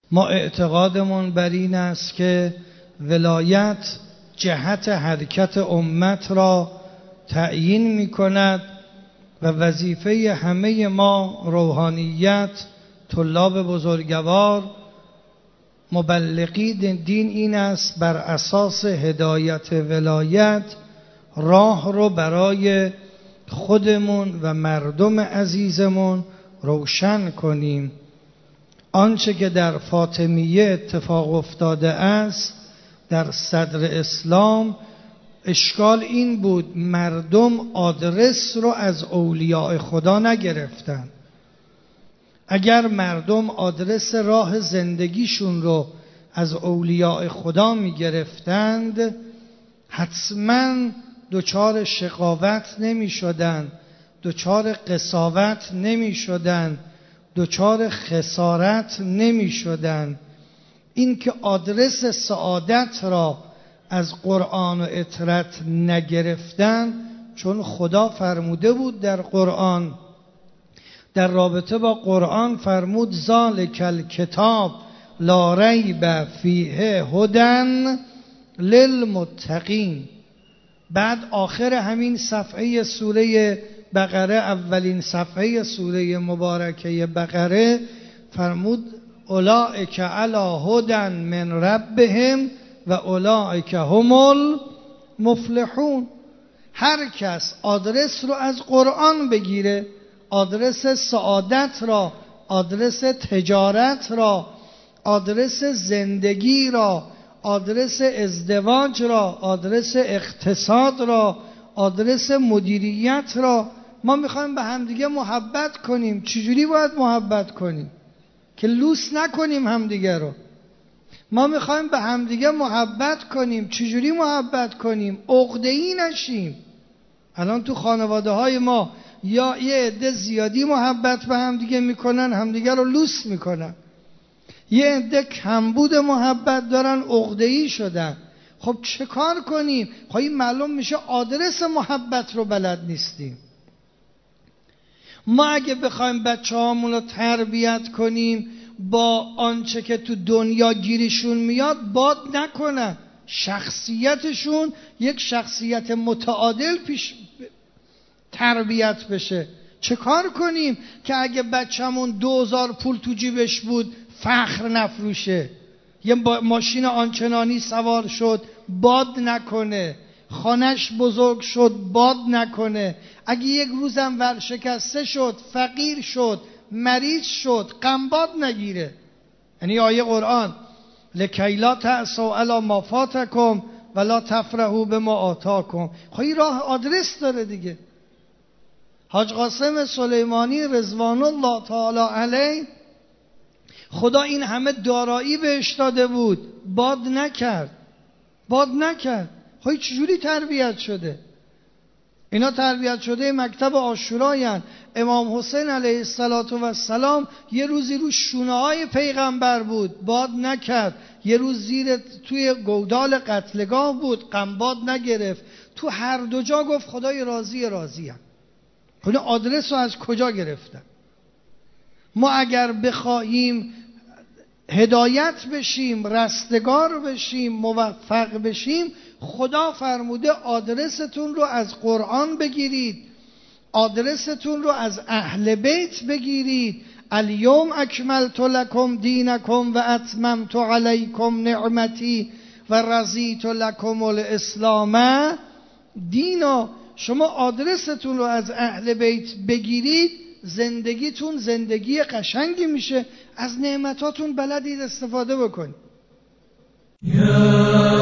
ما اعتقادمون بر این است که ولایت جهت حرکت امت را تعیین می کند و وظیفه همه ما روحانیت، طلاب بزرگوار، مبلغی دین این است بر اساس هدایت ولایت راه رو برای خودمون و مردم عزیزمون روشن کنیم. آنچه که در فاطمیه اتفاق افتاده است در صدر اسلام، اشکال این بود مردم آدرس رو از اولیاء خدا نگرفتن. اگر مردم آدرس راه زندگیشون رو از اولیاء خدا می گرفتند، حتما دچار شقاوت نمی شدن، دچار قساوت نمی شدن، دچار خسارت نمی شدن. این که آدرس سعادت را از قرآن و اطرت نگرفتن، چون خدا فرموده بود در قرآن، در رابطه با قرآن فرمود ذالک الکتاب لا ریب فیه هدی للمتقین. بعد آخر همین صفحه سوره بقره، اولین صفحه سوره مبارکه بقره فرمود اولئک علی هدی من ربهم و اولئک هم المفلحون. هر کس آدرس رو از قرآن بگیره، آدرس سعادت را، آدرس تجارت را، آدرس زندگی را، آدرس ازدواج را، آدرس اقتصاد را، آدرس مدیریت را. ما میخوایم به همدیگه محبت کنیم. چجوری باید محبت کنیم؟ که لوس نکنیم همدیگه رو. ما میخوایم به همدیگه محبت کنیم. چجوری محبت کنیم؟ عقده‌ای نشیم. الان تو خانواده های ما یا یه عده زیادی محبت به همدیگه میکنن، همدیگه رو لوس میکنن، یه عده کمبود محبت دارن، عقده‌ای شدن. خب چه کار کنیم؟ خب این معلوم میشه آدرس محبت رو بلد نیستیم. ما اگه بخوایم بچه‌هامون رو تربیت کنیم با آنچه که تو دنیا گیرشون میاد باد نکنن، شخصیتشون یک شخصیت متعادل پیش تربیت بشه. چه کار کنیم که اگه بچه‌مون 2000 پول تو جیبش بود فخر نفروشه، یه ماشین آنچنانی سوار شد باد نکنه، خانش بزرگ شد باد نکنه، اگه یک روزم ورشکسته شد، فقیر شد، مریض شد، غم باد نگیره. یعنی آیه قرآن لکی لا تأسوا علی ما فاتکم ولا تفرحوا بما آتاکم. خب این راه آدرس داره دیگه. حاج قاسم سلیمانی رضوان الله تعالی علیه، خدا این همه دارایی بهش داده بود، باد نکرد، باد نکرد. خب چجوری تربیت شده؟ اینا تربیت شده مکتب عاشورایان. امام حسین علیه السلام یه روزی رو شونه های پیغمبر بود، باد نکرد. یه روز زیر توی گودال قتلگاه بود، غم باد نگرفت. تو هر دو جا گفت خدای راضیم. اینا آدرس رو از کجا گرفتن؟ ما اگر بخواهیم هدایت بشیم، رستگار بشیم، موفق بشیم، خدا فرموده آدرستون رو از قرآن بگیرید، آدرستون رو از اهل بیت بگیرید. الیوم اکملت لکم دینکم و اتممت علیکم نعمتی و رضیت لکم الاسلام دینا. شما آدرستون رو از اهل بیت بگیرید، زندگیتون زندگی قشنگی میشه، از نعمتاتون بلدید استفاده بکنید.